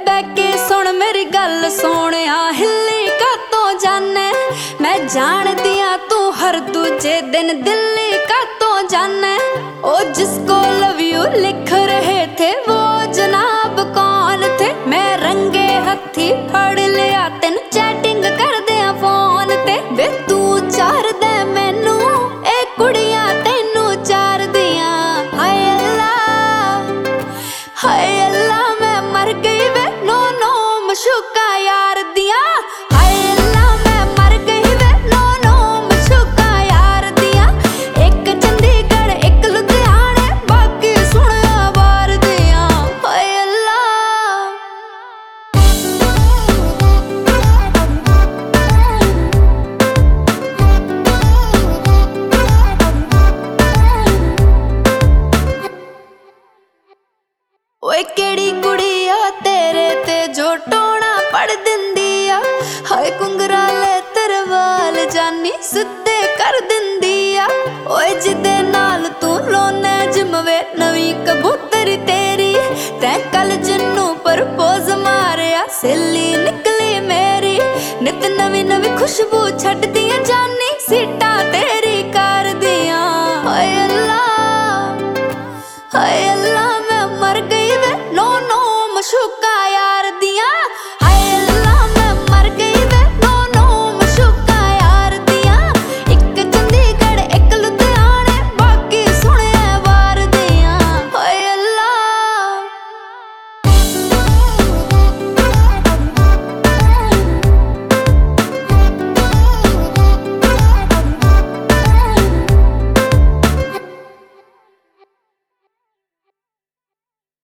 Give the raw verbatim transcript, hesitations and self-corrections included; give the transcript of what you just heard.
बह के सुन मेरी गल सोनिया, हिली कातों जाने मैं जान दिया तू हर दूजे दिन दिल्ली कातों जाने। ओ जिसको लव यू लिख रहे थे वो जनाब कौन थे? मैं रंगे हथी फड़ लिया तेन चैटिंग कर दिया फोन ते। वे तू चार दे मैनू ए कुड़ियां तेनू चार दिया। हाय अल्लाह हाय अल्लाह मैं मर गई वे नो नो मशूका यार दिया। हाय अल्लाह मैं मर गई वे नो नो मशूका यार दिया। एक चंडीगढ़ एक लुधियाने बाकी सुनिया बार दिया। हाय अल्लाह ओए केड़ी कुड़िया तेरे ते जो टोना पड़ दिंदी आ। हाय कुंगराले तेरे वाल जानी सिद्धे कर दिंदी आ। ओए जिदे नाल तू लोने जिमवे नवी कबूतरी तेरी। तैं कल जिन्नू प्रपोज मारिया सहेली निकली मेरी। नित नवी नवी खुशबू छट दिया जानी सीटा तेरी कर दिया। हाय अल्लाह हाय अल्लाह मैं मर गई वे नो नो मशूका यार दिया।